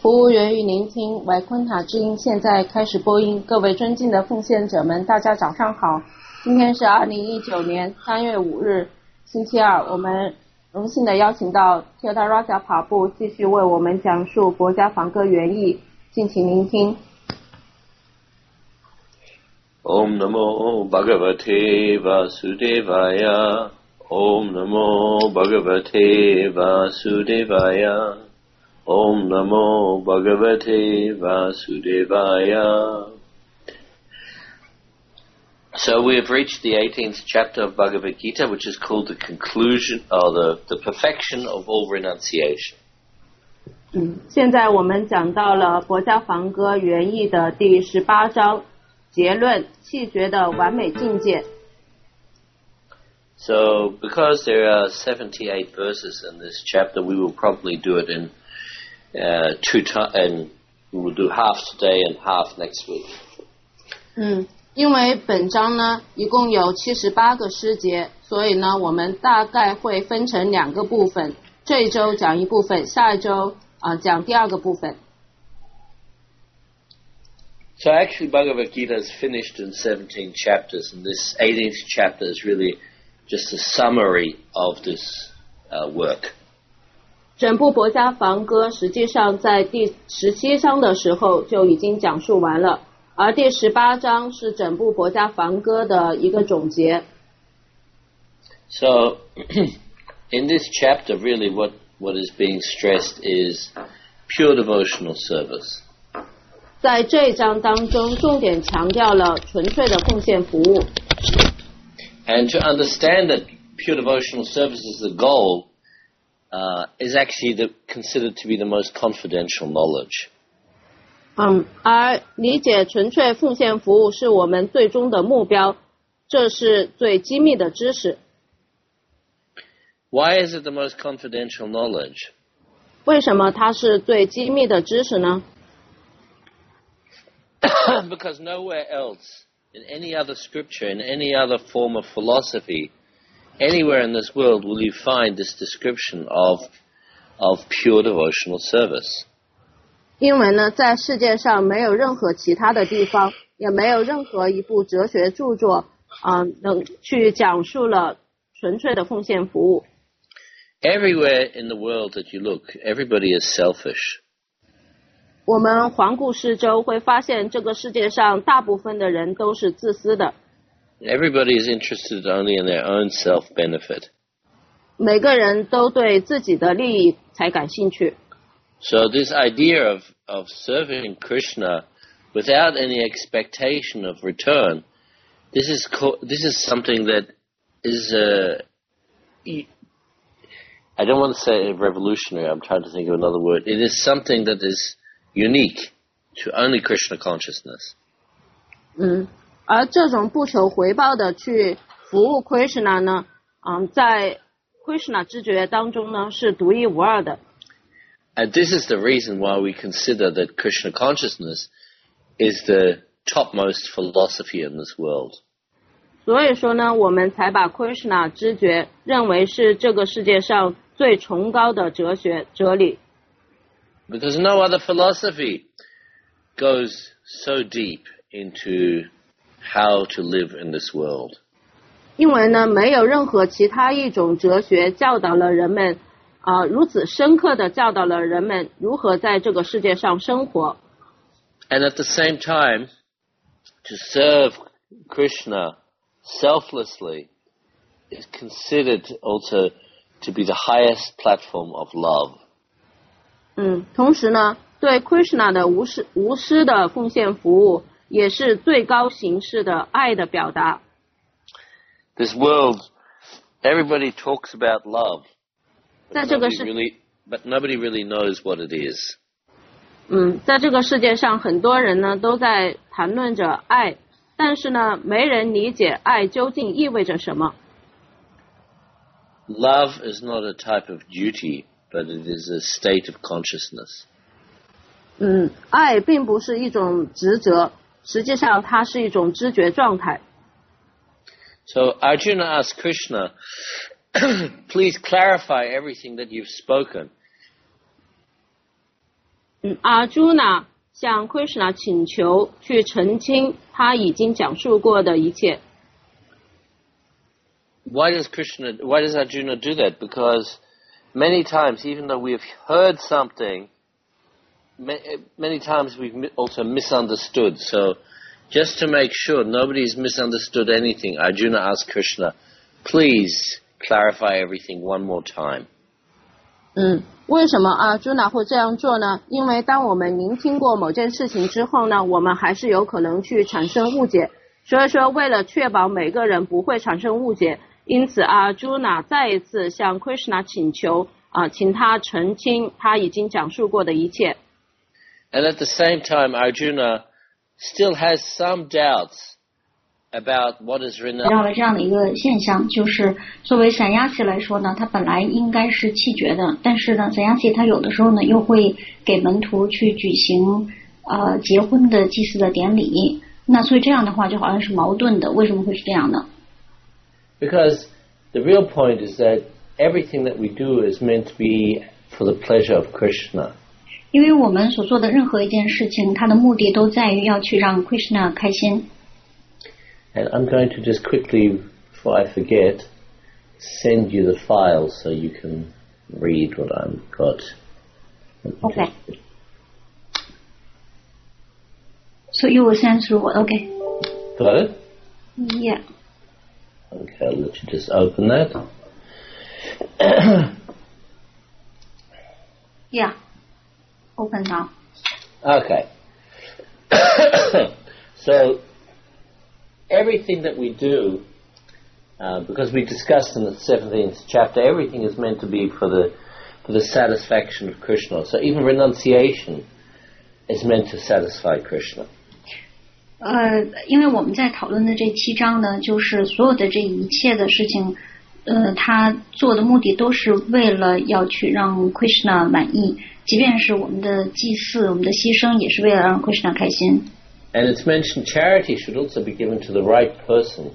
服务员与聆听为昆塔之音现在开始播音。各位尊敬的奉献者们，大家早上好。今天是2019年3月5日星期二，我们荣幸的邀请到 Theodaraja Prabhu 继续为我们讲述国家梵歌原意，敬请聆听。 Om Namo Bhagavate Vasudevaya Om Namo Bhagavate Vasudevaya Om Namo Bhagavate Vasudevaya. So we have reached the 18th chapter of Bhagavad Gita, which is called the conclusion, or the perfection of all renunciation. 现在我们讲到了国家梵歌原意的第18章，结论弃绝的完美境界。 So because there are 78 verses in this chapter, we will probably do it in and we will do half today and half next week. 因为本章呢一共有78个诗节，所以呢我们大概会分成2个部分，这一周讲一部分，下一周讲第2个部分。 So actually Bhagavad Gita is finished in 17 chapters, and this 18th chapter is really just a summary of this work. 整部国家梵歌实际上在第17章的时候就已经讲述完了，而第18章是整部国家梵歌的一个总结。 So in this chapter really what is being stressed is pure devotional service. 在这一章当中重点强调了纯粹的奉献服务。 And to understand that pure devotional service is the goal is actually considered to be the most confidential knowledge. 而理解纯粹奉献服务是我们最终的目标，这是最机密的知识。 Why is it the most confidential knowledge? 为什么它是最机密的知识呢？ Because nowhere else, in any other scripture, in any other form of philosophy, anywhere in this world will you find this description of pure devotional service. 因为呢，在世界上没有任何其他的地方，也没有任何一部哲学著作能去讲述了纯粹的奉献服务。 Everywhere in the world that you look, everybody is selfish. 我们环顾四周会发现这个世界上大部分的人都是自私的。 Everybody is interested only in their own self-benefit. 每个人都对自己的利益才感兴趣。 So this idea of serving Krishna without any expectation of return, this is something that is I don't want to say revolutionary, I'm trying to think of another word. It is something that is unique to only Krishna consciousness. 而这种不求回报的去服务 Krishna 呢，在 Krishna 知觉当中呢是独一无二的。 And this is the reason why we consider that Krishna consciousness is the topmost philosophy in this world. 所以说呢，我们才把 Krishna 知觉认为是这个世界上最崇高的哲学哲理。 Because no other philosophy goes so deep into how to live in this world. 因为呢，没有任何其他一种哲学教导了人们如此深刻的教导了人们如何在这个世界上生活。 And at the same time, to serve Krishna selflessly is considered also to be the highest platform of love. 同时呢，对 Krishna 的无私的奉献服务也是最高形式的爱的表达。 This world, everybody talks about love, 在这个 but nobody really knows what it is. 在这个世界上，很多人呢都在谈论着爱，但是呢，没人理解爱究竟意味着什么。 Love is not a type of duty, but it is a state of consciousness. 爱并不是一种职责，实际上它是一种知觉状态。 So Arjuna asked Krishna, please clarify everything that you've spoken. Arjuna 向 Krishna 请求去澄清他已经讲述过的一切。 Why does Arjuna do that? Because many times, even though we've heard something, many times we've also misunderstood. So just to make sure nobody's misunderstood anything, Arjuna asked Krishna, please clarify everything one more time. 为什么Arjuna会这样做呢？因为当我们聆听过某件事情之后呢，我们还是有可能去产生误解。所以说，为了确保每个人不会产生误解，因此Arjuna再一次向 Krishna 请求请他澄清他已经讲述过的一切。 And at the same time, Arjuna still has some doubts about what is written. 到了这样的一个现象，就是作为散亚西来说呢，他本来应该是弃绝的，但是呢，散亚西他有的时候呢又会给门徒去举行结婚的祭祀的典礼，那所以这样的话就好像是矛盾的，为什么会是这样呢？ Because the real point is that everything that we do is meant to be for the pleasure of Krishna. 因为我们所做的任何一件事情，它的目的都在于要去让 Krishna 开心。 And I'm going to just quickly, before I forget, send you the file so you can read what I've got. Okay. So you will send through what? Okay. Got it? Yeah. Okay, I'll let you just open that. Yeah. Open now. Okay. So, everything that we do, because we discussed in the 17th chapter, everything is meant to be for the satisfaction of Krishna. So even renunciation is meant to satisfy Krishna. 因为我们在讨论的这7章呢，就是所有的这一切的事情，他做的目的都是为了要去让 Krishna 满意，即便是我们的祭祀、我们的牺牲，也是为了让 Krishna 开心。 And it's mentioned charity should also be given to the right person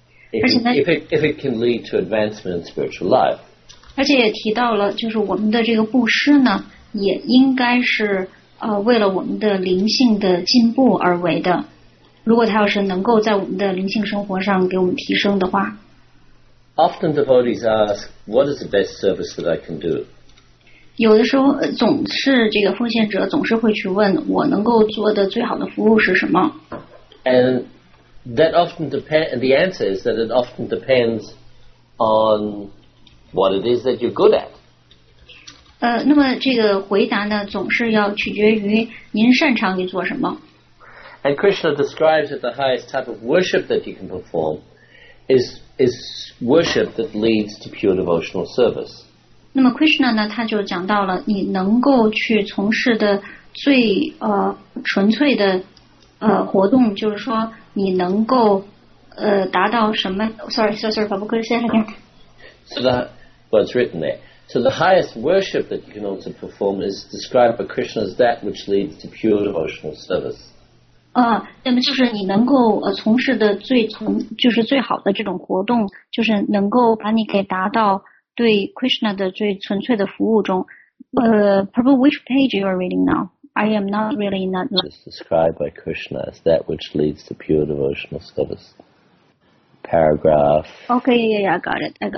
if it can lead to advancement in spiritual life. 而且也提到了，就是我们的这个布施呢，也应该是为了我们的灵性的进步而为的。如果他要是能够在我们的灵性生活上给我们提升的话。 Often devotees ask, what is the best service that I can do? 有的时候总是这个奉献者总是会去问，我能够做的最好的服务是什么？ And that often the answer is that it often depends on what it is that you're good at. 那么这个回答呢，总是要取决于您擅长于做什么。 And Krishna describes that the highest type of worship that you can perform is worship that leads to pure devotional service. 那么 Krishna 呢，他就讲到了你能够去从事的最纯粹的活动，就是说你能够达到什么 ？Sorry, Papa, could you say it again? So it's written there. So the highest worship that you can also perform is described by Krishna as that which leads to pure devotional service. 那么就是你能够从事的就是最好的这种活动，就是能够把你给达到对 Krishna 的最纯粹的服务中。Purple, which page you are reading now? I am not really in that. It's described by Krishna as that which leads to pure devotional service. Paragraph. Okay, yeah, I got it.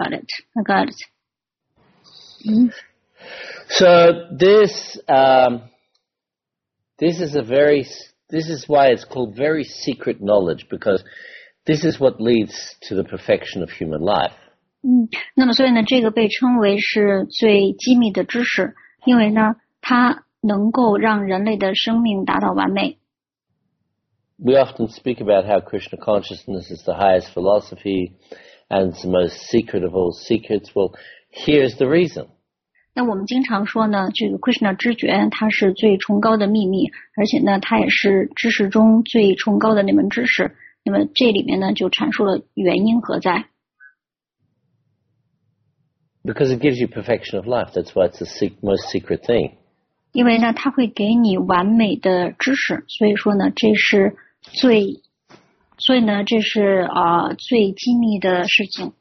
Mm-hmm. So this is why it's called very secret knowledge, because this is what leads to the perfection of human life. 那么所以呢，这个被称为是最机密的知识，因为呢，它能够让人类的生命达到完美。 We often speak about how Krishna consciousness is the highest philosophy and it's the most secret of all secrets. Well, here's the reason. 那我们经常说呢，这个 Krishna 知觉它是最崇高的秘密，而且呢，它也是知识中最崇高的那门知识。那么这里面呢，就阐述了原因何在。 Because it gives you perfection of life. That's why it's the most secret thing. 因为呢，它会给你完美的知识，所以说呢，这是最机密的事情。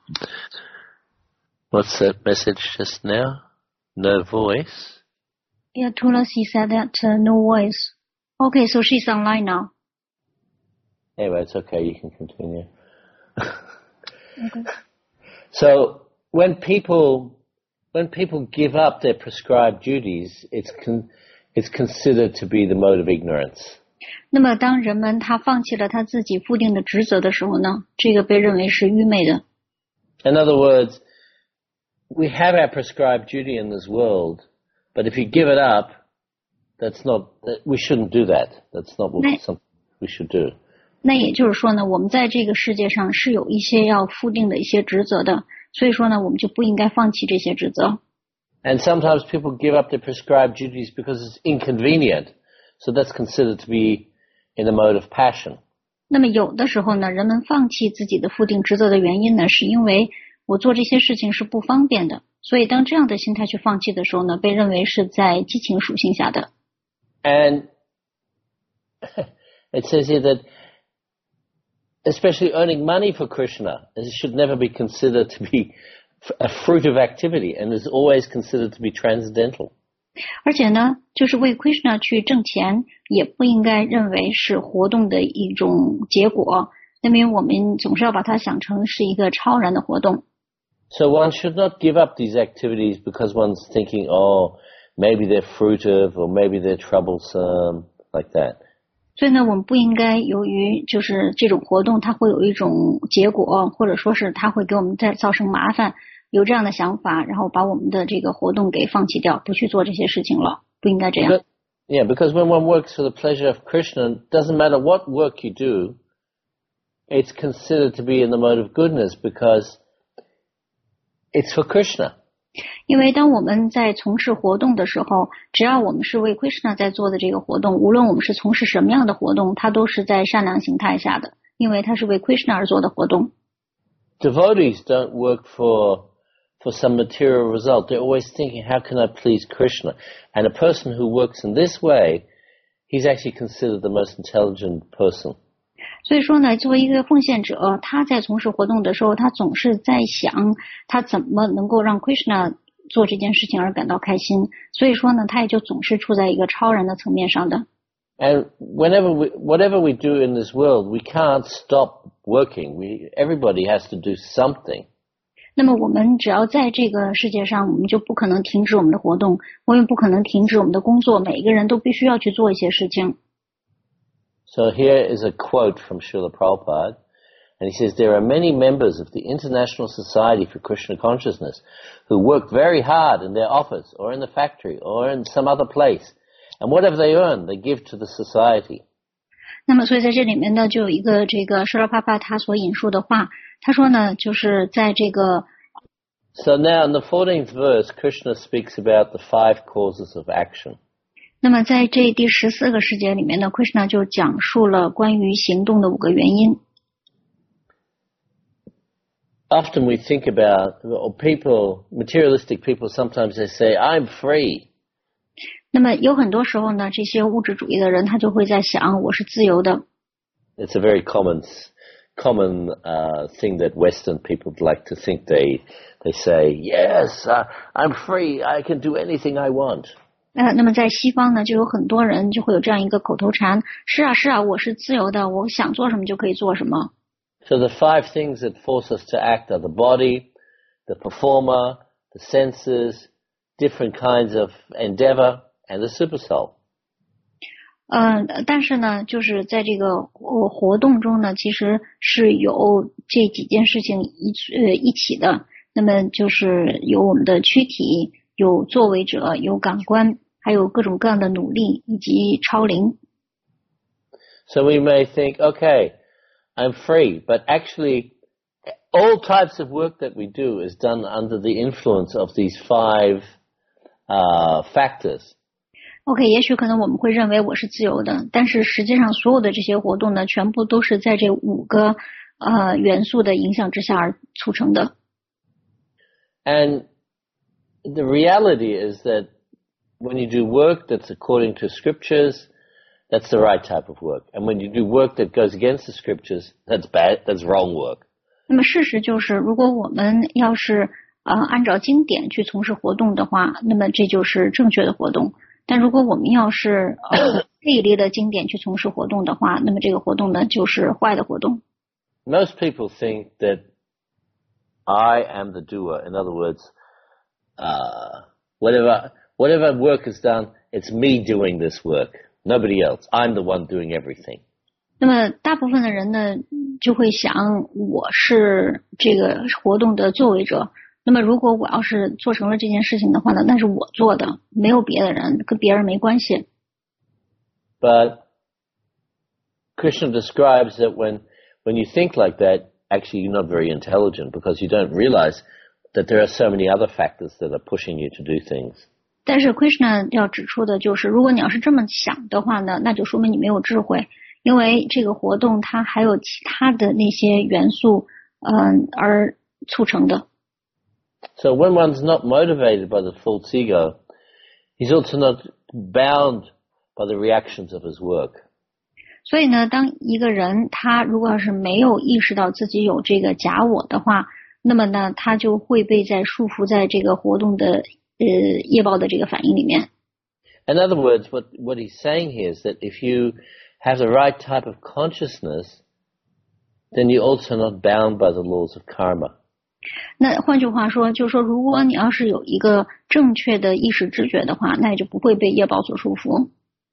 What's that message just now? No voice? Yeah, Tulasi said that no voice. Okay, so she's online now. Anyway, it's okay. You can continue. Okay. So when people give up their prescribed duties, it's considered to be the mode of ignorance. 那么当人们他放弃了他自己固定的职责的时候呢，这个被认为是愚昧的。 In other words, we have our prescribed duty in this world, but if you give it up, we shouldn't do that. That's not something we should do. 那也就是说呢，我们在这个世界上是有一些要负定的一些职责的，所以说呢，我们就不应该放弃这些职责。 And sometimes people give up their prescribed duties because it's inconvenient, so that's considered to be in the mode of passion. 那么有的时候呢，人们放弃自己的负定职责的原因呢，是因为我做这些事情是不方便的，所以当这样的心态去放弃的时候呢，被认为是在激情属性下的。 And it says here that especially earning money for Krishna, it should never be considered to be a fruitive activity and is always considered to be transcendental. 而且呢，就是为 Krishna 去挣钱，也不应该认为是活动的一种结果，那么我们总是要把它想成是一个超然的活动。 So one should not give up these activities because one's thinking, oh, maybe they're fruitive or maybe they're troublesome, like that. 所以呢，我们不应该由于就是这种活动它会有一种结果，或者说是它会给我们再造成麻烦，有这样的想法，然后把我们的这个活动给放弃掉，不去做这些事情了，不应该这样。 Because when one works for the pleasure of Krishna, it doesn't matter what work you do, it's considered to be in the mode of goodness because it's for Krishna. 因为当我们在从事活动的时候，只要我们是为 Krishna 在做的这个活动，无论我们是从事什么样的活动，它都是在善良形态下的，因为它是为 Krishna 而做的活动。 Devotees don't work for some material result. They're always thinking, how can I please Krishna? And a person who works in this way, he's actually considered the most intelligent person. 所以说呢，作为一个奉献者，他在从事活动的时候，他总是在想他怎么能够让 Krishna 做这件事情而感到开心。所以说呢，他也就总是处在一个超然的层面上的。 And whatever we do in this world, we can't stop working. Everybody has to do something. 那么我们只要在这个世界上，我们就不可能停止我们的活动，我们不可能停止我们的工作，每一个人都必须要去做一些事情。 So here is a quote from Srila Prabhupada, and he says, there are many members of the International Society for Krishna Consciousness who work very hard in their office or in the factory or in some other place, and whatever they earn, they give to the society. 那么所以在这里面呢，就有一个这个舍拉帕帕他所引述的话，他说呢，就是在这个 So now in the 14th verse, Krishna speaks about the 5 causes of action. 那么在这第14个世节里面呢 Krishna 就讲述了关于行动的5个原因。 Often we think about people, materialistic people, sometimes they say, I'm free. 那么有很多时候呢，这些物质主义的人他就会在想，我是自由的。 It's a very common thing that Western people like to think. They say, yes, I'm free, I can do anything I want. 那么在西方呢，就有很多人就会有这样一个口头禅，是啊，我是自由的，我想做什么就可以做什么。 So the 5 things that force us to act are the body, the performer, the senses, different kinds of endeavor, and the super soul. 但是呢，就是在这个活动中呢，其实是有这几件事情一起的。那么就是有我们的躯体，有作为者，有感官，还有各种各样的努力以及超灵。 So we may think, okay, I'm free, but actually all types of work that we do is done under the influence of these 5 factors. OK, 也许可能我们会认为我是自由的，但是实际上所有的这些活动呢，全部都是在这5个元素的影响之下而促成的。 And the reality is that when you do work that's according to scriptures, that's the right type of work. And when you do work that goes against the scriptures, that's bad, that's wrong work. 那么事实就是，如果我们要是按照经典去从事活动的话，那么这就是正确的活动。 但如果我们要是背离了经典去从事活动的话，那么这个活动呢就是坏的活动。 Most people think that I am the doer. In other words, whatever work is done, it's me doing this work, nobody else. I'm the one doing everything. 那么大部分的人呢就会想，我是这个活动的作为者。那么如果我要是做成了这件事情的话呢，那是我做的，没有别的人，跟别人没关系。 But Krishna describes that when you think like that, actually you're not very intelligent because you don't realize that there are so many other factors that are pushing you to do things. 但是 Krishna 要指出的就是，如果你要是这么想的话呢，那就说明你没有智慧，因为这个活动它还有其他的那些元素，而促成的。 So when one's not motivated by the false ego, he's also not bound by the reactions of his work. 所以呢，当一个人他如果要是没有意识到自己有这个假我的话，那么呢，他就会被束缚在这个活动的业报的这个反应里面。 In other words, what he's saying here is that if you have the right type of consciousness, then you're also not bound by the laws of karma. 那换句话说，就是说，如果你要是有一个正确的意识知觉的话，那也就不会被业报所束缚。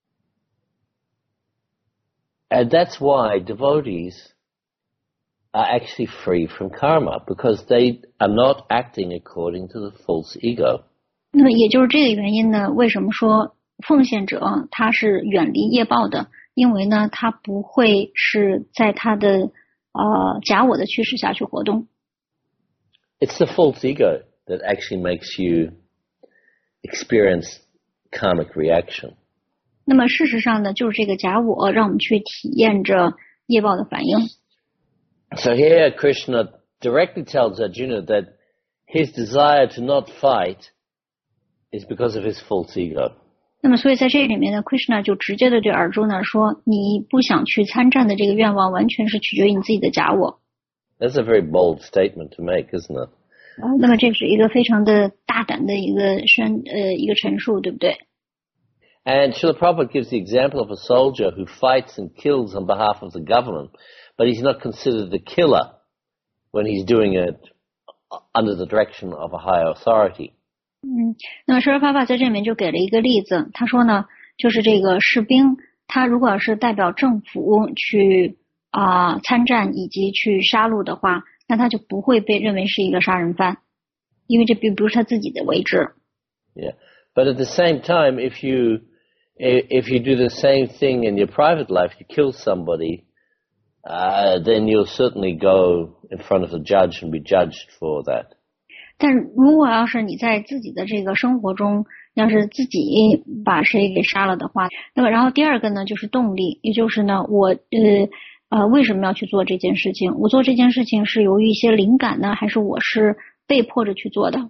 And that's why devotees are actually free from karma, because they are not acting according to the false ego. 那么也就是这个原因呢，为什么说奉献者他是远离业报的？因为呢，他不会是在他的假我的驱使下去活动。 It's the false ego that actually makes you experience karmic reaction. 那么事实上呢，就是这个假我让我们去体验着业报的反应。 So here Krishna directly tells Arjuna that his desire to not fight is because of his false ego. 那么所以在这里面呢 Krishna 就直接的对Arjuna说，你不想去参战的这个愿望完全是取决于你自己的假我。 That's a very bold statement to make, isn't it? 那么这是一个非常的大胆的一个陈述，对不对？ And Srila Prabhupada gives the example of a soldier who fights and kills on behalf of the government, but he's not considered a killer when he's doing it under the direction of a higher authority. 那么Srila Prabhupada在这里面就给了一个例子，他说呢，就是这个士兵，他如果是代表政府去参战以及去杀戮的话，那他就不会被认为是一个杀人犯，因为这并不是他自己的位置。 Yeah, but at the same time, if you do the same thing in your private life, you kill somebody, then you'll certainly go in front of the judge and be judged for that. 但如果要是你在自己的这个生活中，要是自己把谁给杀了的话，那么然后第二个呢，就是动力，也就是呢，我为什么要去做这件事情？我做这件事情是由于一些灵感呢，还是我是被迫着去做的？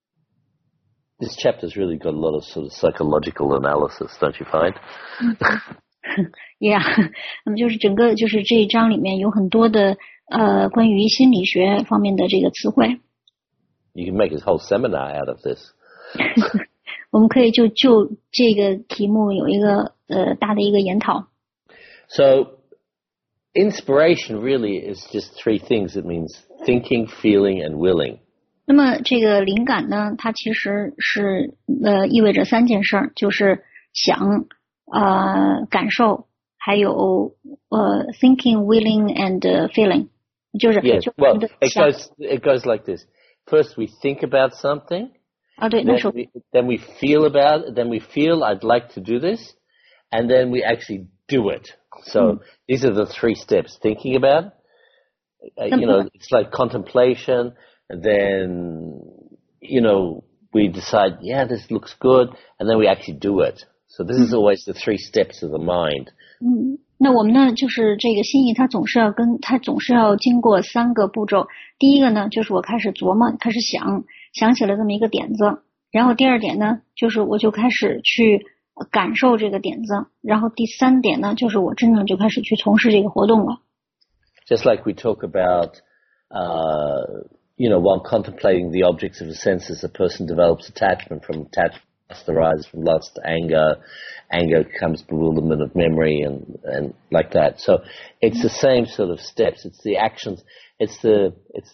This chapter's really got a lot of sort of psychological analysis, don't you find? Yeah, 那么就是整个就是这一章里面有很多的关于心理学方面的这个词汇。 You can make a whole seminar out of this. 我们可以就这个题目有一个大的一个研讨。 So inspiration really is just three things. It means thinking, feeling, and willing. 那么这个灵感呢，它其实是意味着三件事儿，就是想、感受，还有thinking, willing, and feeling， 就是 Yes, well, it goes like this. First we think about something. 对，那时候 then we feel about it. Then we feel I'd like to do this, and then we actually do it. So these are the three steps. Thinking about, it's like contemplation. And then, we decide, yeah, this looks good, and then we actually do it. So this is always the three steps of the mind. 那我们呢，就是这个心意，它总是要经过三个步骤。第一个呢，就是我开始琢磨，开始想起了这么一个点子。然后第二点呢，就是我就开始去感受这个点子。然后第三点呢，就是我真正就开始去从事这个活动了。 Just like we talk about, while contemplating the objects of the senses, a person develops attachment. From attachment arises from lust, anger comes bewilderment of memory and like that. So it's the same sort of steps. It's the actions. It's the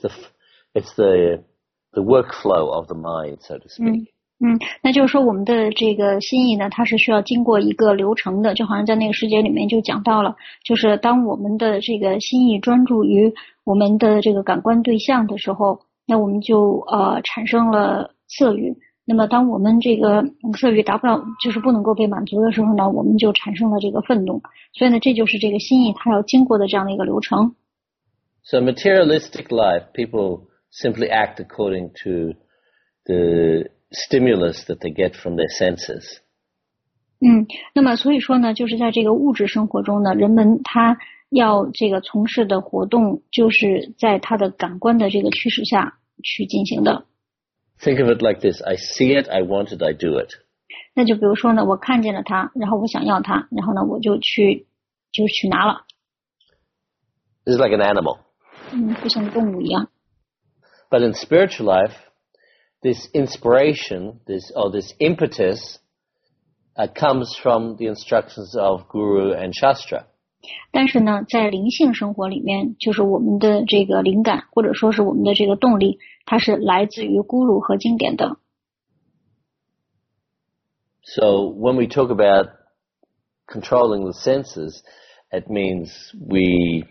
workflow of the mind, so to speak. 那就是说我们的这个心意呢，它是需要经过一个流程的，就好像在那个世界里面就讲到了，就是当我们的这个心意专注于我们的这个感官对象的时候，那我们就产生了色欲。那么当我们这个色欲达不到，就是不能够被满足的时候呢，我们就产生了这个愤怒。所以呢，这就是这个心意它要经过的这样的一个流程。 So materialistic life, people simply act according to the stimulus that they get from their senses. 那么所以说呢，就是在这个物质生活中呢，人们他要这个从事的活动，就是在他的感官的这个驱使下去进行的。 Think of it like this: I see it, I want it, I do it. 那就比如说呢，我看见了它，然后我想要它，然后呢，我就去拿了。 This is like an animal. 就像动物一样。 But in spiritual life, this inspiration, this impetus, comes from the instructions of Guru and Shastra. 但是呢，在灵性生活里面，就是我们的这个灵感，或者说是我们的这个动力，它是来自于咕噜和经典的。 So when we talk about controlling the senses, it means we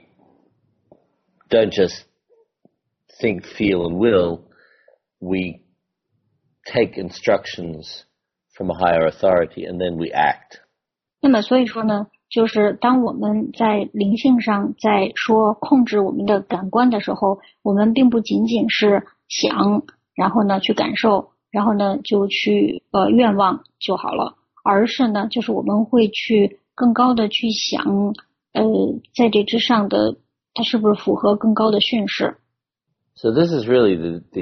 don't just think, feel, and will. We take instructions from a higher authority and then we act. 那么所以说呢，就是当我们在灵性上在说控制我们的感官的时候，我们并不仅仅是想，然后呢去感受，然后呢就去愿望就好了，而是呢就是我们会去更高的去想，在这之上的它是不是符合更高的训示。 So this is really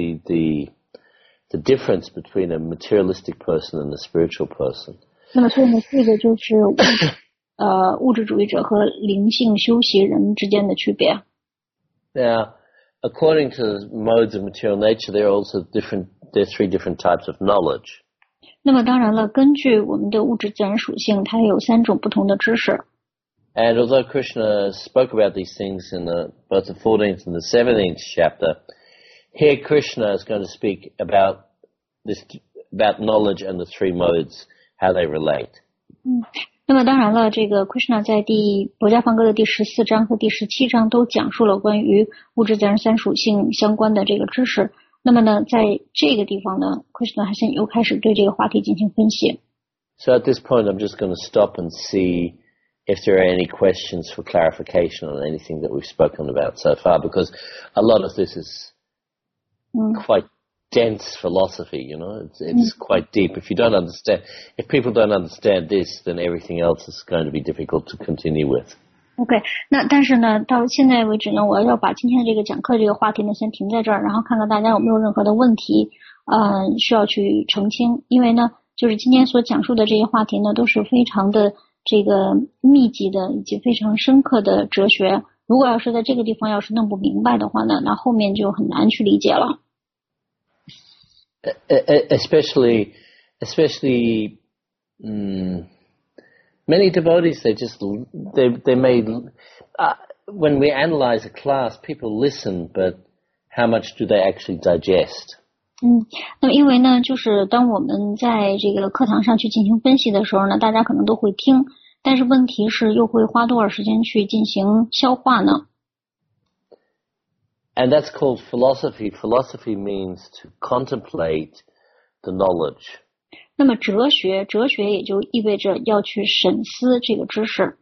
the difference between a materialistic person and a spiritual person. 那么所以呢，这个就是物质主义者和灵性修习人之间的区别。 Now, according to modes of material nature, there are three different types of knowledge. 那么当然了，根据我们的物质自然属性，它有3种不同的知识。 And although Krishna spoke about these things in both the 14th and the 17th chapter, here Krishna is going to speak about knowledge and the three modes, how they relate. 那么当然了，这个 Krishna 在博迦梵歌的第14章和第17章都讲述了关于物质自然3属性相关的这个知识。那么呢，在这个地方呢 ，Krishna 还又开始对这个话题进行分析。 So at this point, I'm just going to stop and see if there are any questions for clarification on anything that we've spoken about so far, because a lot of this is quite dense philosophy, you know, it's quite deep. If people don't understand this, then everything else is going to be difficult to continue with. OK， 那但是呢，到现在为止呢，我要把今天的这个讲课这个话题呢先停在这儿，然后看看大家有没有任何的问题，需要去澄清。因为呢，就是今天所讲述的这些话题呢，都是非常的这个密集的以及非常深刻的哲学。如果要是在这个地方要是弄不明白的话呢，那后面就很难去理解了。 Especially, many devotees, they may, when we analyze a class, people listen, but how much do they actually digest? 那么因为呢，就是当我们在这个课堂上去进行分析的时候呢，大家可能都会听，但是问题是又会花多少时间去进行消化呢？ And that's called philosophy. Philosophy means to contemplate the knowledge. 那么哲学也就意味着要去审思这个知识。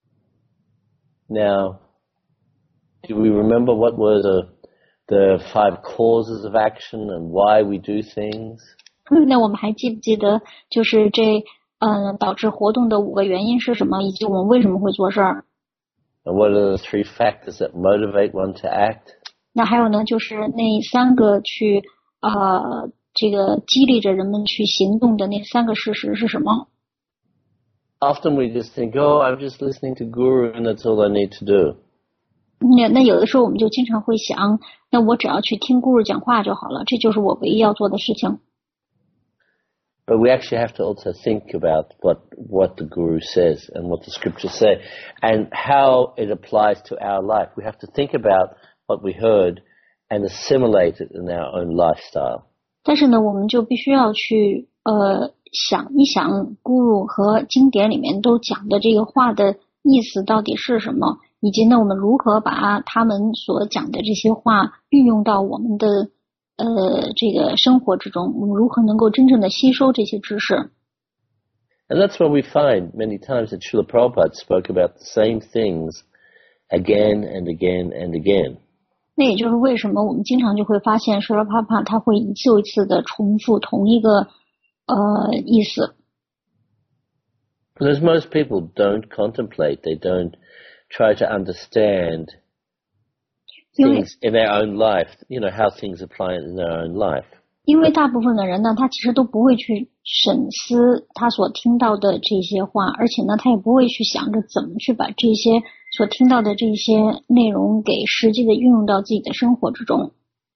Now, do we remember what were the 5 causes of action and why we do things? 那我们还记不记得就是导致活动的5个原因是什么，以及我们为什么会做事儿？ And what are the 3 factors that motivate one to act? 那还有呢，就是那3个去这个激励着人们去行动的那3个事实是什么？ Often we just think, oh, I'm just listening to Guru and that's all I need to do. 那有的时候我们就经常会想，那我只要去听Guru讲话就好了，这就是我唯一要做的事情。 but we actually have to also think about what the Guru says and what the scriptures say and how it applies to our life. We have to think about what we heard and assimilate it in our own lifestyle. 但是呢，我们就必须要去想一想Guru和经典里面都讲的这个话的意思到底是什么，以及呢我们如何把他们所讲的这些话运用到我们的这个生活之中，我们如何能够真正的吸收这些知识。 And that's what we find many times that Srila Prabhupada spoke about the same things again and again and again. 那也就是为什么我们经常就会发现Srila Prabhupada他会一次又一次的重复同一个意思。 Because most people don't contemplate, they don't try to understand things in their own life, you know, how things apply in their own life. 因为大部分的人呢，他其实都不会去审思他所听到的这些话，而且呢，他也不会去想着怎么去把这些所听到的这些内容给实际的运用到自己的生活之中。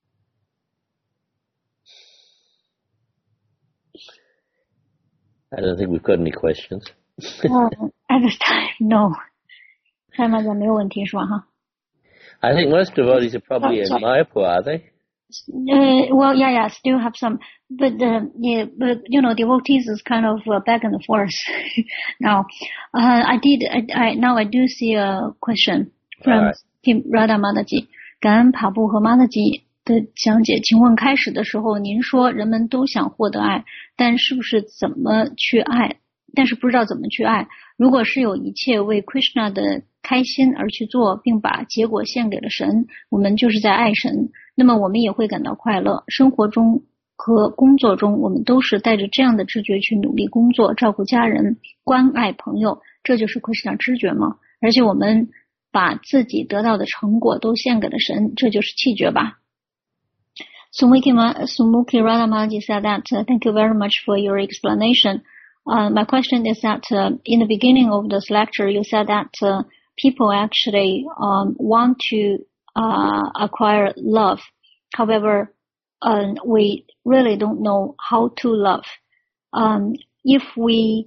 I don't think we've got any questions. At this time, no. 现在没有问题是吧？哈。 I think most devotees are probably in Mayapur, are they? Well, yeah, still have some, but you know, devotees is kind of back and forth. Now, I do see a question from Kim Radha Mataji. 感恩帕布和玛达吉的讲解。请问开始的时候，您说人们都想获得爱，但是不是怎么去爱？但是不知道怎么去爱。如果是有一切为 Krishna 的开心而去做，并把结果献给了神，我们就是在爱神，那么我们也会感到快乐。生活中和工作中，我们都是带着这样的知觉去努力工作，照顾家人，关爱朋友，这就是 Krishna 知觉吗？而且我们把自己得到的成果都献给了神，这就是气觉吧。Sumukhi Radhamaji said that, thank you very much for your explanation. My question is that in the beginning of this lecture, you said that people actually want to acquire love. However, we really don't know how to love. If we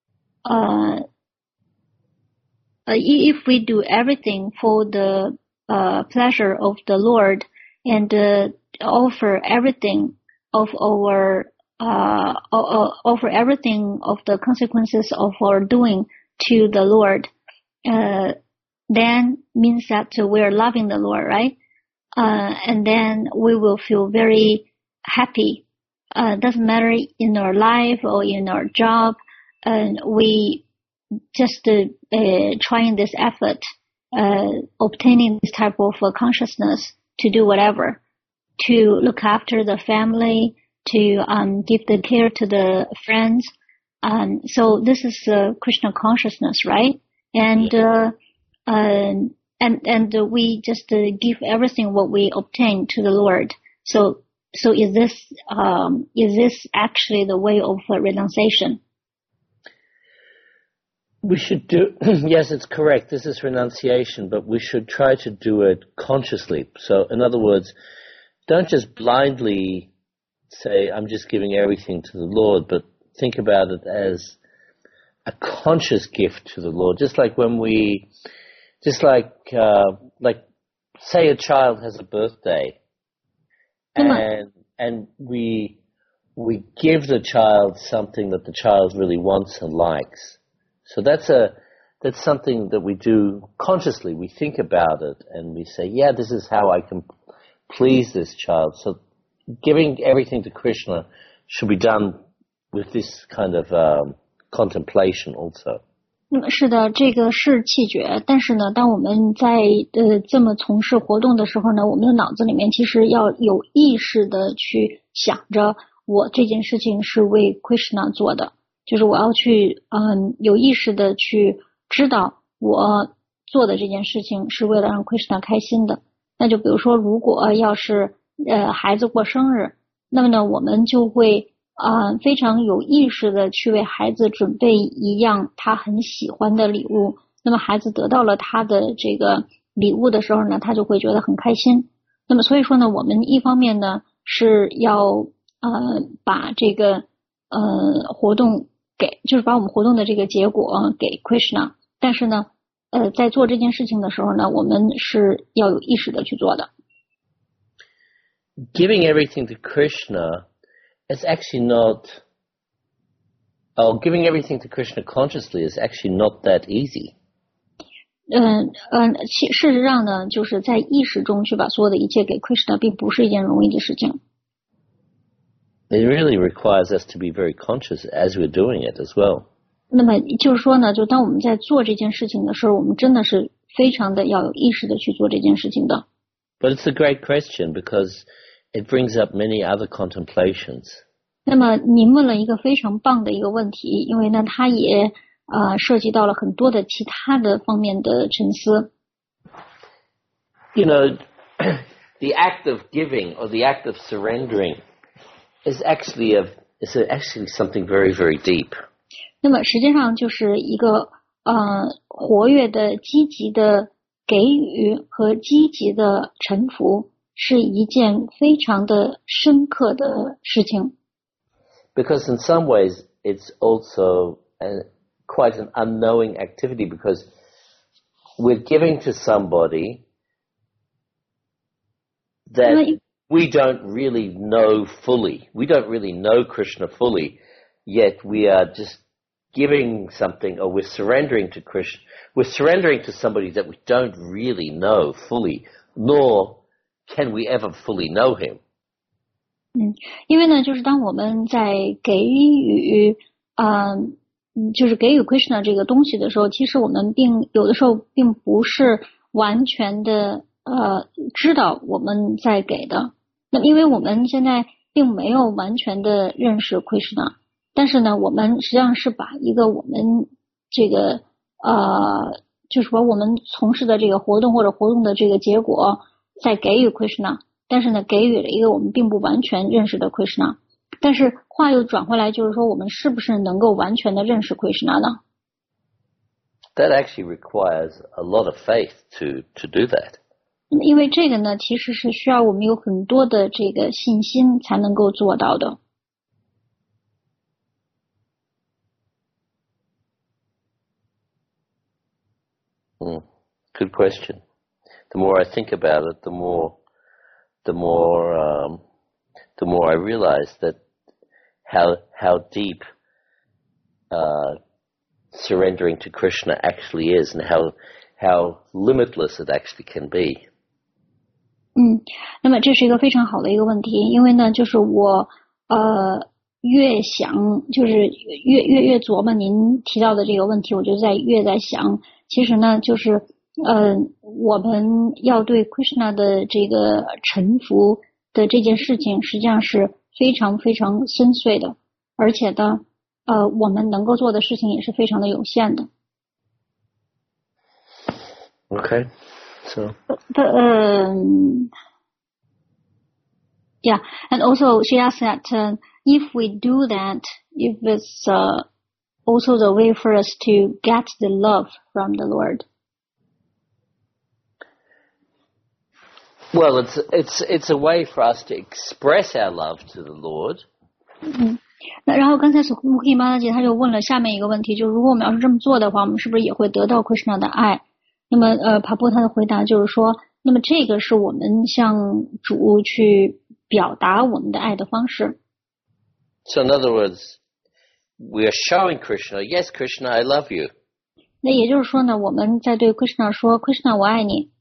do everything for the pleasure of the Lord and offer everything of our offer everything of the consequences of our doing to the Lord, then means that we're loving the Lord, right? And then we will feel very happy. Doesn't matter in our life or in our job, and we just trying this effort, obtaining this type of consciousness to do whatever, to look after the family, to give the care to the friends. So this is Krishna consciousness, right? And we just give everything what we obtain to the Lord. So is this actually the way of renunciation? We should do, yes, it's correct. This is renunciation, but we should try to do it consciously. So in other words, don't just blindly say, I'm just giving everything to the Lord, but think about it as a conscious gift to the Lord. Just like when we, say a child has a birthday, and we give the child something that the child really wants and likes. So that's something that we do consciously. We think about it and we say, yeah, this is how I can please this child. So giving everything to Krishna should be done with this kind of contemplation also. 是的，这个是气觉，但是呢，当我们在这么从事活动的时候呢，我们的脑子里面其实要有意识的去想着，我这件事情是为 Krishna 做的，就是我要去有意识的去知道我做的这件事情是为了让 Krishna 开心的。那就比如说，如果要是孩子过生日，那么呢，我们就会非常有意识的去为孩子准备一样他很喜欢的礼物。那么孩子得到了他的这个礼物的时候呢，他就会觉得很开心。那么所以说呢，我们一方面呢是要把这个活动就是把我们活动的这个结果给 Krishna， 但是呢在做这件事情的时候呢，我们是要有意识的去做的。 Giving everything to Krishna is actually not, giving everything to Krishna consciously is actually not that easy. 事实上呢，就是在意识中去把所有的一切给 Krishna 并不是一件容易的事情。 It really requires us to be very conscious as we're doing it as well. 那么就是说呢，就当我们在做这件事情的时候，我们真的是非常的要有意识的去做这件事情的。 But it's a great question because it brings up many other contemplations. 那么您问了一个非常棒的一个问题，因为呢，它也涉及到了很多的其他的方面的沉思。 You know, the act of giving or the act of surrendering is actually something very, very deep. 那么实际上就是一个活跃的、积极的给予和积极的臣服，是一件非常的深刻的事情。 Because in some ways it's also quite an unknowing activity because we're giving to somebody that we don't really know fully. We don't really know Krishna fully, yet we are just giving something, or we're surrendering to Krishna. We're surrendering to somebody that we don't really know fully, nor can we ever fully know him. 因为呢，就是当我们在给予就是给予 Krishna 这个东西的时候，其实我们有的时候并不是完全的知道我们在给的。那因为我们现在并没有完全的认识 Krishna， 但是呢，我们实际上是把一个我们这个就是说我们从事的这个活动或者活动的这个结果在给予 Krishna， 但是呢，给予了一个我们并不完全认识的 Krishna。但是话又转回来，就是说我们是不是能够完全的认识 Krishna 呢？ That actually requires a lot of faith to do that. 因为这个呢，其实是需要我们有很多的这个信心才能够做到的。 Good question. The more I think about it, the more I realize that how deep surrendering to Krishna actually is, and how limitless it actually can be. 那么这是一个非常好的一个问题，因为呢，就是我越想，就是越琢磨您提到的这个问题，我就越在想，其实呢，就是我们要对 Krishna 的这个臣服的这件事情，实际上是非常非常深邃的，而且呢，我们能够做的事情也是非常的有限的。 Okay, so. Yeah, and also she asked that if we do that, if it's also the way for us to get the love from the Lord. Well, it's a way for us to express our love to the Lord. 那然后刚才苏木克玛拉姐她就问了下面一个问题，就是如果我们要是这么做的话，我们是不是也会得到 Krishna 的爱？那么帕布他的回答就是说，那么这个是我们向主去表达我们的爱的方式。 So in other words, we are showing Krishna, yes, Krishna, I love you. 那也就是说呢，我们在对 Krishna 说 ，Krishna 我爱你。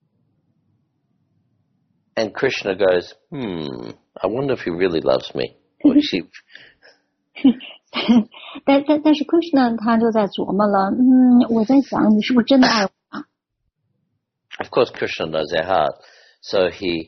And Krishna goes, I wonder if he really loves me. Or she... 但是 Krishna 他就在琢磨了，我在想你是不是真的爱我啊？ Of course, Krishna knows our heart, so he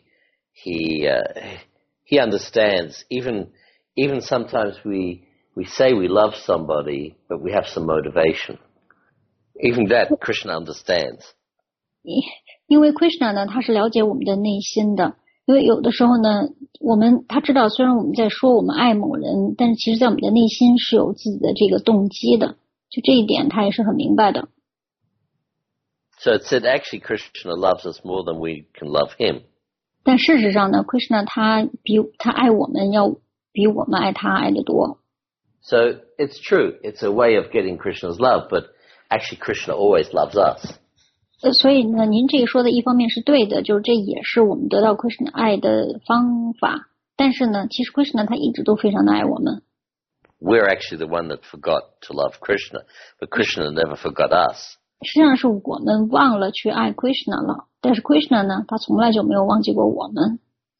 understands. Even sometimes we say we love somebody, but we have some motivation. Even that Krishna understands. 因为 Krishna 呢，他是了解我们的内心的。因为有的时候呢，他知道，虽然我们在说我们爱某人，但是其实在我们的内心是有自己的这个动机的。就这一点，他也是很明白的。 So it said actually Krishna loves us more than we can love him. 但事实上呢 ，Krishna 他爱我们要比我们爱他爱得多。 So it's true. It's a way of getting Krishna's love, but actually Krishna always loves us. 所以呢，您这个说的一方面是对的，就是这也是我们得到 Krishna 爱的方法。但是呢，其实 Krishna 他一直都非常的爱我们。 We're actually the one that forgot to love Krishna, but Krishna never forgot us. 实际上是我们忘了去爱 Krishna 了，但是 Krishna 呢，他从来就没有忘记过我们。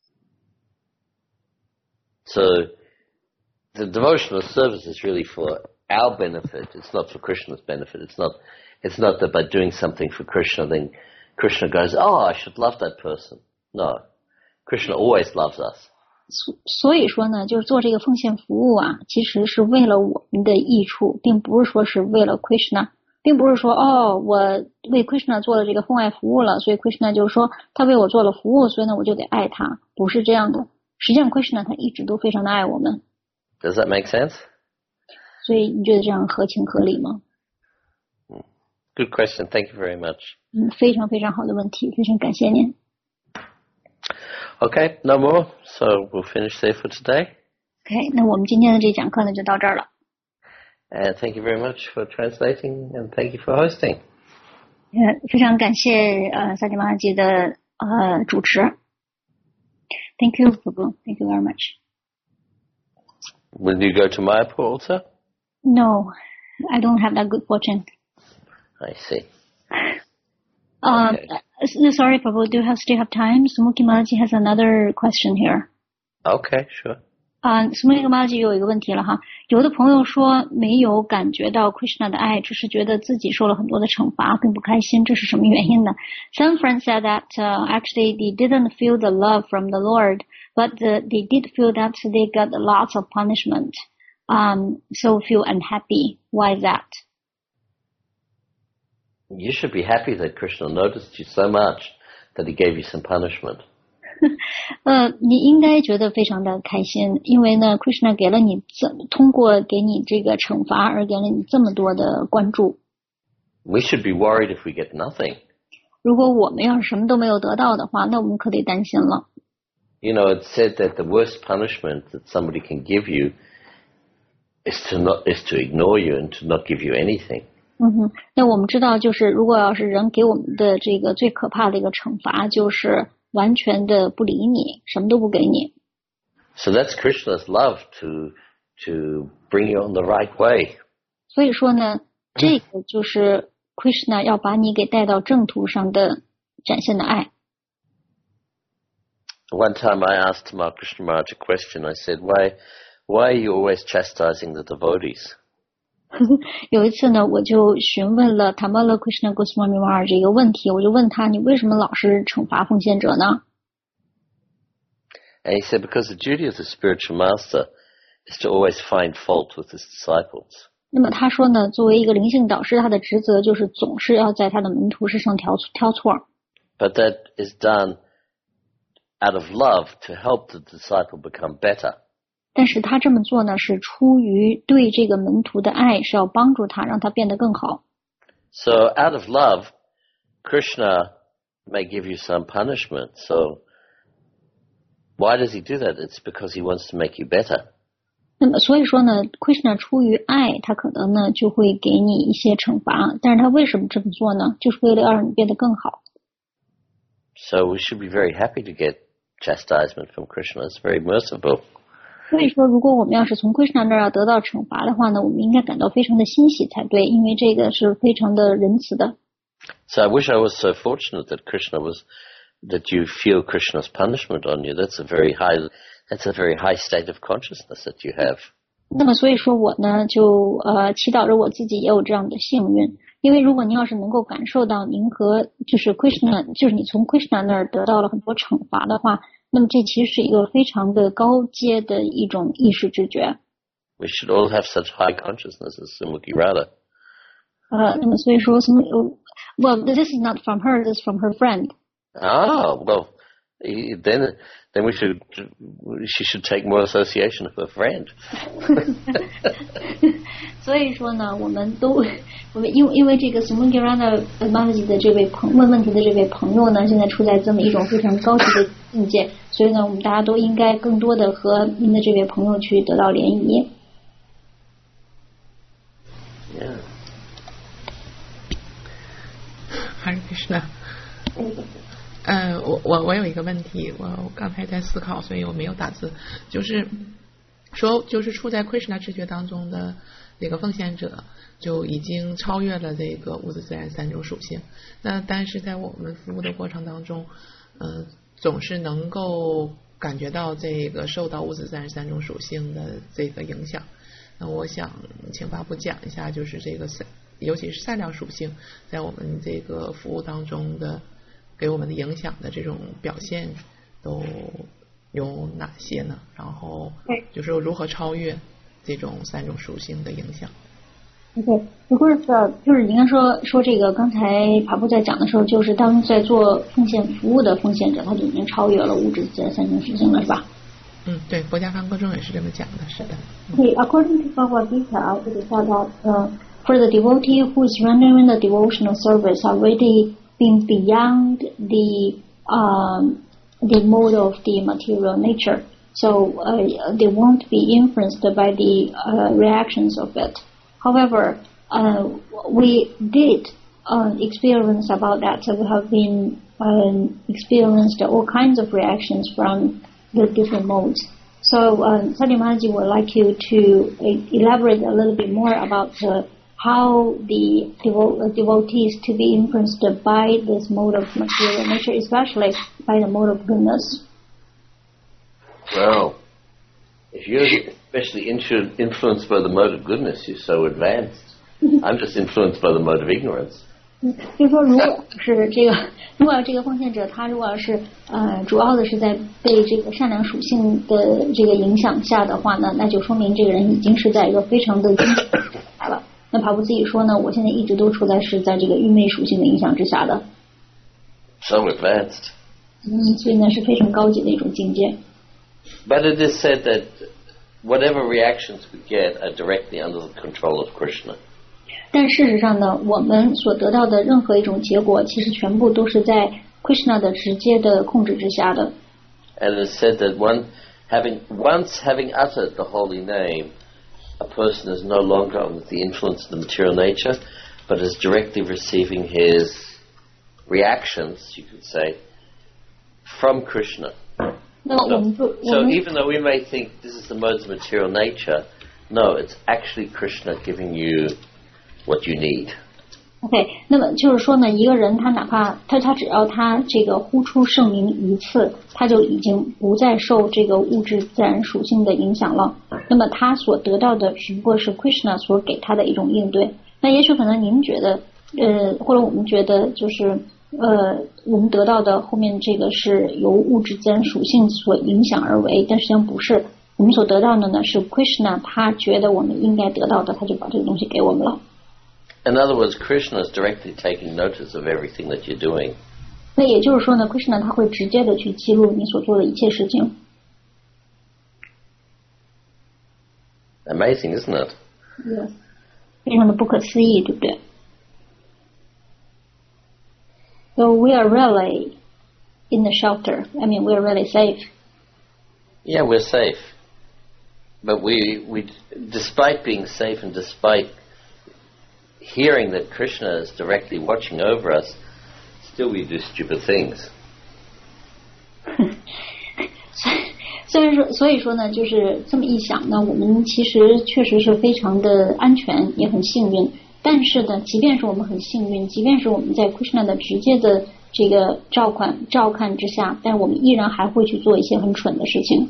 So the devotional service is really for our benefit. It's not for Krishna's benefit. It's not that by doing something for Krishna, then Krishna goes, oh, I should love that person. No. Krishna always loves us. 所以说呢，就是做这个奉献服务啊，其实是为了我们的益处，并不是说是为了 Krishna， 并不是说我为 Krishna 做了这个奉爱服务了，所以 Krishna 就说他为我做了服务，所以呢我就得爱他，不是这样的。实际上 Krishna 他一直都非常的爱我们。 Does that make sense? 所以你觉得这样合情合理吗？ Good question. Thank you very much. 非常非常好的问题，非常感谢您。 Okay, no more. So we'll finish there for today. OK， 那我们今天的这讲课呢就到这儿了。 And thank you very much for translating, and thank you for hosting. 非常感谢萨吉玛哈吉的主持。Thank you, Prabhu. Thank you very much. Will you go to Mayapur also? No, I don't have that good fortune. I see. Sorry, Prabhu, do you still have time? Sumukhi Malaji has another question here. Okay, sure. Sumukhi Malaji 有一个问题了哈，有的朋友说没有感觉到 Krishna 的爱，只是觉得自己受了很多的惩罚，并不开心，这是什么原因呢？ Some friends said that actually they didn't feel the love from the Lord, but they did feel that they got lots of punishment, so feel unhappy. Why is that? You should be happy that Krishna noticed you so much that he gave you some punishment. 你应该觉得非常的开心，因为呢 Krishna 给了你通过给你这个惩罚而给了你这么多的关注。 We should be worried if we get nothing. 如果我们要是什么都没有得到的话，那我们可得担心了。 You know, it's said that the worst punishment that somebody can give you is to ignore you and to not give you anything. 那我们知道，就是如果要是人给我们的这个最可怕的一个惩罚，就是完全的不理你，什么都不给你。 So that's Krishna's love to bring you on the right way. 所以说呢，这个就是 Krishna 要把你给带到正途上的展现的爱。 One time I asked Tamal Krishna Maharaj a question. I said, why are you always chastising the devotees? 有一次呢，我就询问了 Tamala Krishna Goswami Maharaj 这个问题，我就问他，你为什么老是惩罚奉献者呢？ And he said, because the duty of the spiritual master is to always find fault with his disciples. 那么他说呢，作为一个灵性导师，他的职责就是总是要在他的门徒身上挑错。 But that is done out of love to help the disciple become better. 但是他这么做呢，是出于对这个门徒的爱，是要帮助他，让他变得更好。 So out of love, Krishna may give you some punishment. So why does he do that? It's because he wants to make you better. 那么所以说呢 ，Krishna 出于爱，他可能呢就会给你一些惩罚。但是他为什么这么做呢？就是为了要让你变得更好。 So we should be very happy to get chastisement from Krishna. It's very merciful. 所以说，如果我们要是从 Krishna 那儿要得到惩罚的话呢，我们应该感到非常的欣喜才对，因为这个是非常的仁慈的。 So I wish I was so fortunate that you feel Krishna's punishment on you. That's a very high state of consciousness that you have. 那么所以说我呢，就祈祷着我自己也有这样的幸运，因为如果您要是能够感受到您和就是 Krishna， 就是你从 Krishna 那儿得到了很多惩罚的话。 那么这其实是一个非常的高阶的一种意识知觉。 We should all have such high consciousness as Sumukhi Radha. 那么所以说well, this is not from her, this is from her friend. Oh, well, then she should take more association of her friend. 所以说呢，我们因为这个 Sumukhi Radha Mataji 的这位问问题的这位朋友呢，现在处在这么一种非常高级的境界，所以呢，我们大家都应该更多的和您的这位朋友去得到联谊。 Hare Krishna。我有一个问题，我刚才在思考，所以我没有打字。就是说，就是处在 Krishna 直觉当中的这个奉献者，就已经超越了这个物质自然三种属性。那但是在我们服务的过程当中，总是能够感觉到这个受到物质自然三种属性的这个影响。那我想请巴布讲一下，就是这个尤其是善良属性在我们这个服务当中的给我们的影响的这种表现都有哪些呢？然后就是如何超越这种三种属性的影响。 对，如果就是应该说这个，刚才帕布在讲的时候，就是当在做奉献服务的奉献者，他就已经超越了物质自然三种属性了，是吧？ 对，佛家梵歌中也是这么讲的，是的。 Okay, according to Bhagavad Gita, it is said that for the devotee who is rendering the devotional service already being beyond the mode of the material nature, so they won't be influenced by the reactions of it. However, we did experience about that. So we have been experienced all kinds of reactions from the different modes. So, Sadhimanaji would like you to elaborate a little bit more about how the devotees to be influenced by this mode of material nature, especially by the mode of goodness. Well, if you're especially influenced by the mode of goodness, you're so advanced. I'm just influenced by the mode of ignorance. 就是说，如果这个奉献者他如果是主要的是在被这个善良属性的这个影响下的话呢，那就说明这个人已经是在一个非常的精神来了。那帕布自己说呢，我现在一直都处在是在这个愚昧属性的影响之下的。 So advanced. 所以呢是非常高级的一种境界。 But it is said that whatever reactions we get are directly under the control of Krishna. 但事实上呢，我们所得到的任何一种结果，其实全部都是在 Krishna 的直接的控制之下的。 And it is said that once having uttered the holy name, a person is no longer under the influence of the material nature, but is directly receiving his reactions, you could say, from Krishna. So even though we may think this is the modes of material nature, no, it's actually Krishna giving you what you need. OK， 那么就是说呢，一个人他哪怕他只要他这个呼出圣名一次，他就已经不再受这个物质自然属性的影响了。那么他所得到的只不过是 Krishna 所给他的一种应对。那也许可能您觉得，或者我们觉得就是我们得到的后面这个是由物质自然属性所影响而为，但实际上不是。我们所得到的呢是 Krishna 他觉得我们应该得到的，他就把这个东西给我们了。 In other words, Krishna is directly taking notice of everything that you're doing. 那也就是说呢 ，Krishna 他会直接的去记录你所做的一切事情。 Amazing, isn't it? Yes. 非常的不可思议，对不对 ？So we are really in the shelter. I mean, we are really safe. Yeah, we're safe. But we, despite being safe and despite hearing that Krishna is directly watching over us, still we do stupid things. 所以说呢，就是这么一想呢，我们其实确实是非常的安全，也很幸运。但是呢，即便是我们很幸运，即便是我们在 Krishna 的直接的这个照看之下，但我们依然还会去做一些很蠢的事情。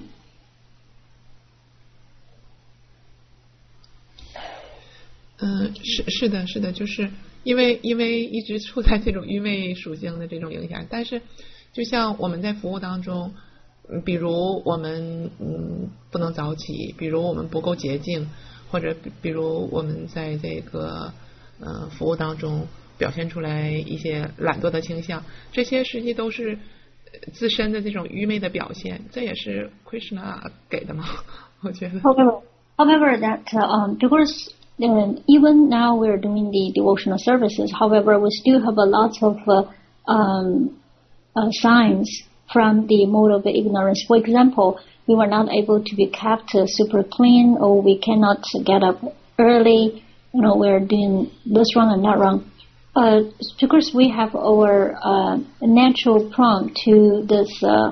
是的，就是因为一直处在这种愚昧属性的这种影响，但是就像我们在服务当中，比如我们不能早起，比如我们不够洁净，或者比如我们在这个服务当中表现出来一些懒惰的倾向，这些实际都是自身的这种愚昧的表现，这也是 Krishna 给的吗？我觉得。 However, that because even now we're doing the devotional services. However, we still have a lot of signs from the mode of ignorance. For example, we were not able to be kept super clean, or we cannot get up early. We're doing this wrong and that wrong. Because we have our natural prone to this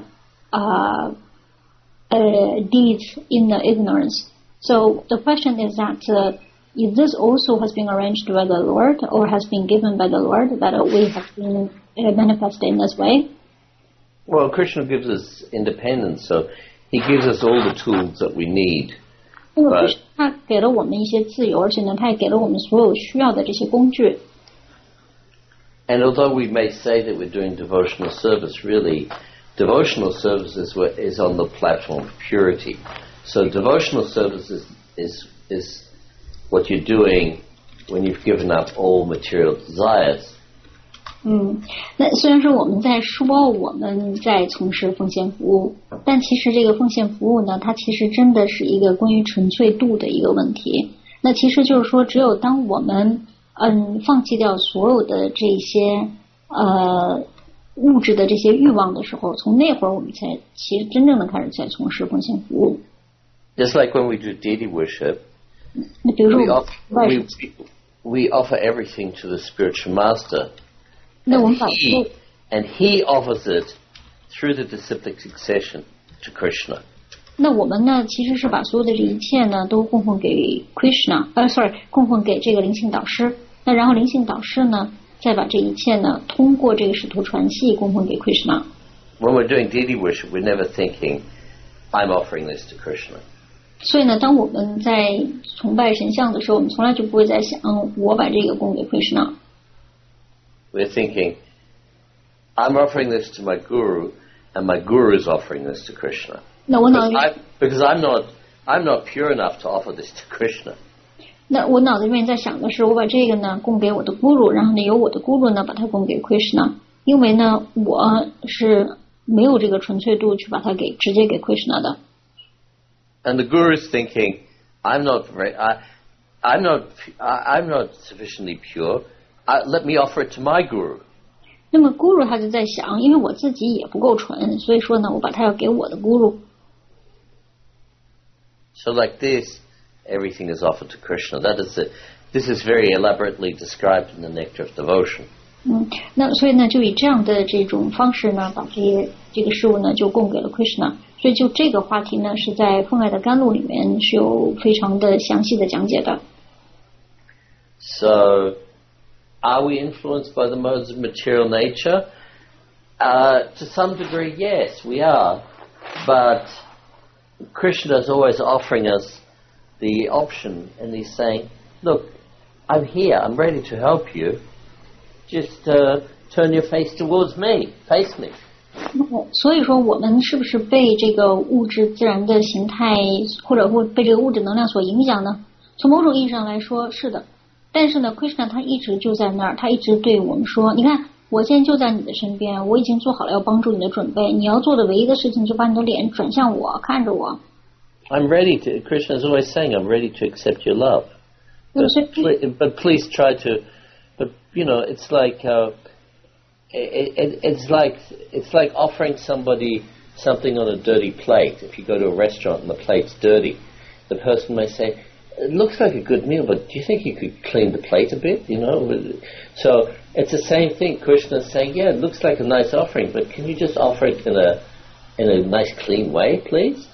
deeds in the ignorance. So the question is that if this also has been arranged by the Lord or has been given by the Lord that we have been manifested in this way? Well, Krishna gives us independence, so he gives us all the tools that we need. 因为他给了我们一些自由，而且呢，他也给了我们所有需要的这些工具。 And although we may say that we're doing devotional service, really, devotional service is on the platform of purity. So devotional service is what you're doing when you've given up all material desires. 那虽然说我们在说我们在从事奉献服务，但其实这个奉献服务呢，它其实真的是一个关于纯粹度的一个问题。那其实就是说，只有当我们放弃掉所有的这些物质的这些欲望的时候，从那会儿我们才其实真正的开始在从事奉献服务。 Just like when we do deity worship, 那比如说 we offer everything to the spiritual master. 那我们把 And he offers it through the disciplic succession to Krishna. 那我们呢，其实是把所有的这一切呢，都供奉给 Krishna， 供奉给这个灵性导师。那然后灵性导师呢，再把这一切呢，通过这个使徒传系供奉给 Krishna。 When we're doing deity worship, we're never thinking, I'm offering this to Krishna. 所以呢，当我们在崇拜神像的时候，我们从来就不会在想，我把这个供给 Krishna。We're thinking, I'm offering this to my guru, and my guru is offering this to Krishna. Because I'm not pure enough to offer this to Krishna. 那我脑子里面在想的是，我把这个呢供给我的 guru， 然后呢由我的 guru 呢把它供给 Krishna， 因为呢我是没有这个纯粹度去把它直接给 Krishna 的。 And the guru is thinking, I'm not sufficiently pure. Let me offer it to my guru. 那么 guru 他就在想，因为我自己也不够纯，所以说呢，我把它要给我的 guru。 So like this, everything is offered to Krishna. This is very elaborately described in the Nectar of Devotion. 那所以呢，就以这样的这种方式呢，把这个事物呢就供给了 Krishna。所以就这个话题呢，是在奉爱的甘露里面是有非常的详细的讲解的。 So, are we influenced by the modes of material nature? To some degree, yes, we are. But Krishna is always offering us the option, and he's saying, look, I'm here, I'm ready to help you. Just turn your face towards me, face me. 所以说我们是不是被这个物质自然的形态或者被这个物质能量所影响呢？从某种意义上来说是的，但是呢 Krishna 他一直就在那儿，他一直对我们说，你看我现在就在你的身边，我已经做好了要帮助你的准备，你要做的唯一的事情就把你的脸转向我，看着我。 I'm ready to, Krishna is always saying, I'm ready to accept your love. But please try to, but you know, it's like, it's like offering somebody something on a dirty plate. If you go to a restaurant and the plate's dirty, the person may say, it looks like a good meal, but do you think you could clean the plate a bit, you know? So it's the same thing. Krishna's saying, yeah, it looks like a nice offering, but can you just offer it in a nice clean way, please?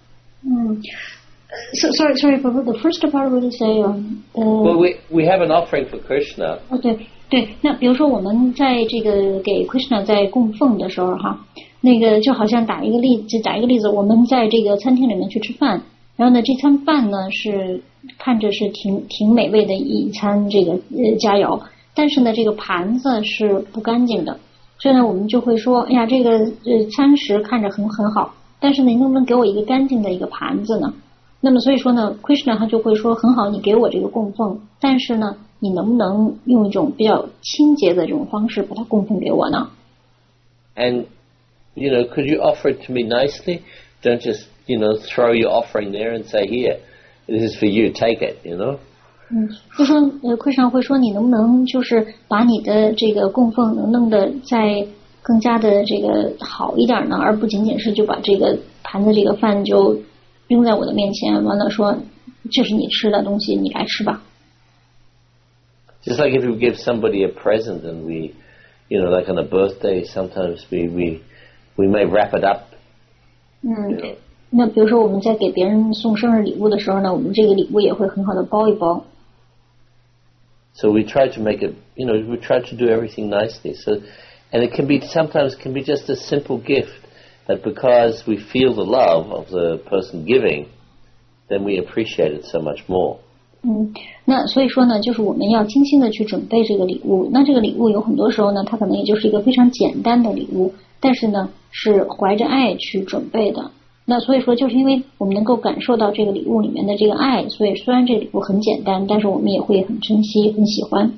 So, sorry, but the first part would say, well, we have an offering for Krishna. 对，那比如说我们在这个给 Krishna 在供奉的时候哈，那个就好像打一个例子，我们在这个餐厅里面去吃饭，然后呢这餐饭呢是看着是挺美味的一餐这个佳肴，但是呢这个盘子是不干净的，所以呢我们就会说，哎呀这个餐食看着很好，但是呢你能不能给我一个干净的一个盘子呢？那么所以说呢 Krishna 他就会说，很好，你给我这个供奉，但是呢你能不能用一种比较清洁的这种方式把它供奉给我呢？ And, you know, could you offer it to me nicely? Don't just, you know, throw your offering there and say, here, this is for you, take it, you know? 就说Krishna 会说，你能不能就是把你的这个供奉能弄得再更加的这个好一点呢，而不仅仅是就把这个盘子这个饭就扔在我的面前，完了说这是你吃的东西，你来吃吧。 Just like if you give somebody a present and we, like on a birthday, sometimes we may wrap it up. 那比如说我们在给别人送生日礼物的时候呢，我们这个礼物也会很好的包一包。 So we try to make it, we try to do everything nicely. So, and it sometimes can be just a simple gift that because we feel the love of the person giving, then we appreciate it so much more. 那所以说呢，就是我们要精心的去准备这个礼物。那这个礼物有很多时候呢，它可能也就是一个非常简单的礼物，但是呢，是怀着爱去准备的。那所以说，就是因为我们能够感受到这个礼物里面的这个爱，所以虽然这个礼物很简单，但是我们也会很珍惜、很喜欢。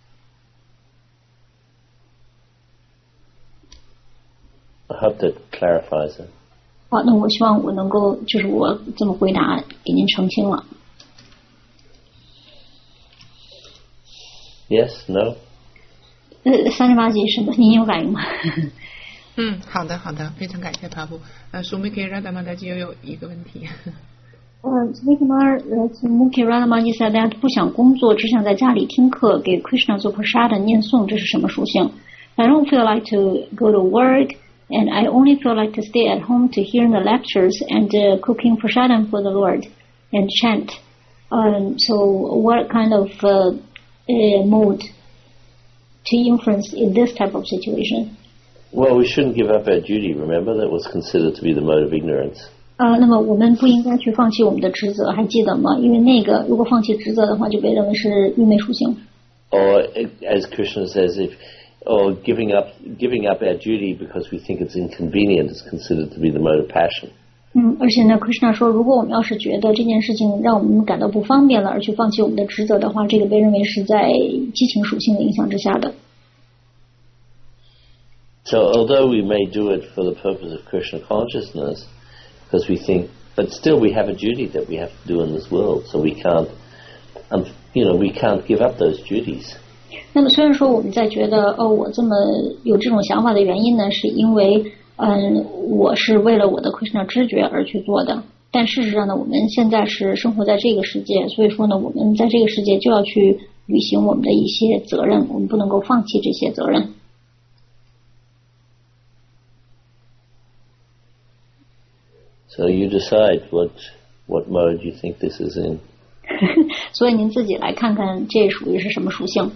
I hope that clarifies it. 好，那我希望我能够，就是我这么回答给您澄清了。 Yes, no. 38级是的，您有感应吗？ 好的，非常感谢帕布。苏梅克拉达玛达基有一个问题。 为什么Mukhi Radhamaji said that 不想工作，只想在家里听课，给 Krishna 做 prasada 念诵，这是什么属性 ？I don't feel like to go to work, and I only feel like to stay at home to hear the lectures and cooking prasadam for the Lord and chant. So what kind of mode to influence in this type of situation? Well, we shouldn't give up our duty. Remember, that was considered to be the mode of ignorance. 那么我们不应该去放弃我们的职责，还记得吗？因为那个如果放弃职责的话，就被认为是愚昧属性。 Or as Krishna says, or giving up our duty because we think it's inconvenient is considered to be the mode of passion. 而且呢 ，Krishna 说，如果我们要是觉得这件事情让我们感到不方便了，而去放弃我们的职责的话，这个被认为是在激情属性的影响之下的。 So although we may do it for the purpose of Krishna consciousness, because we think, but still we have a duty that we have to do in this world, so we can't, we can't give up those duties. 那么虽然说我们在觉得我这么有这种想法的原因呢，是因为我是为了我的 Krishna 知觉而去做的，但事实上呢，我们现在是生活在这个世界，所以说呢，我们在这个世界就要去履行我们的一些责任，我们不能够放弃这些责任。 So you decide what mode you think this is in. 所以您自己来看看这属于是什么属性。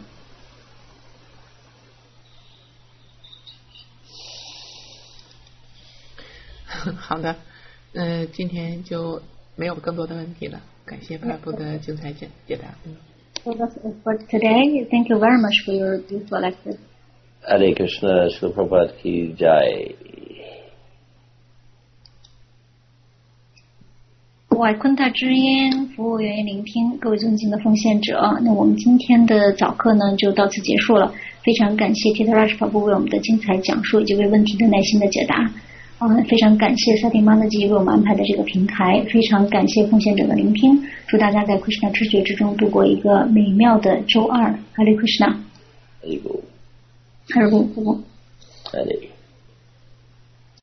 好的，今天就没有更多的问题了，感谢帕布的精彩解答。 So that's it for today. Thank you very much for your beautiful lecture. Hare Krishna, Srila Prabhupada ki jai. 外昆塔之音，服务愿意聆听，各位尊敬的奉献者，那我们今天的早课呢就到此结束了。非常感谢 Titaraj Prabhu 为我们的精彩讲述以及为问题的耐心的解答。非常感谢萨提玛德基为我们安排的这个平台，非常感谢奉献者的聆听。祝大家在 Krishna 知觉之中度过一个美妙的周二。Hare Krishna。 Hare Krishna. Hare Krishna。 Hare.